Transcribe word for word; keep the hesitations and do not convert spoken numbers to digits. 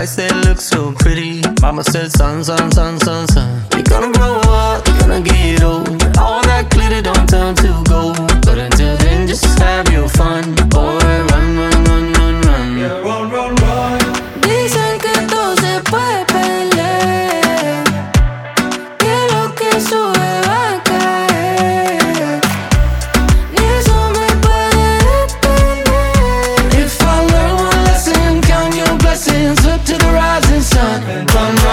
rice they look so pretty. Mama said, son, son, son, son, son, you're gonna grow up, you're gonna get old. All that glitter don't turn to gold. But until then, just have your fun. Boy, run, run, run, run, run. Yeah, run, run, run. Dicen que todo se puede perder, que lo que sube va a caer. Ni eso me puede detener. If I learn one lesson, count your blessings, look to the rising sun. Run,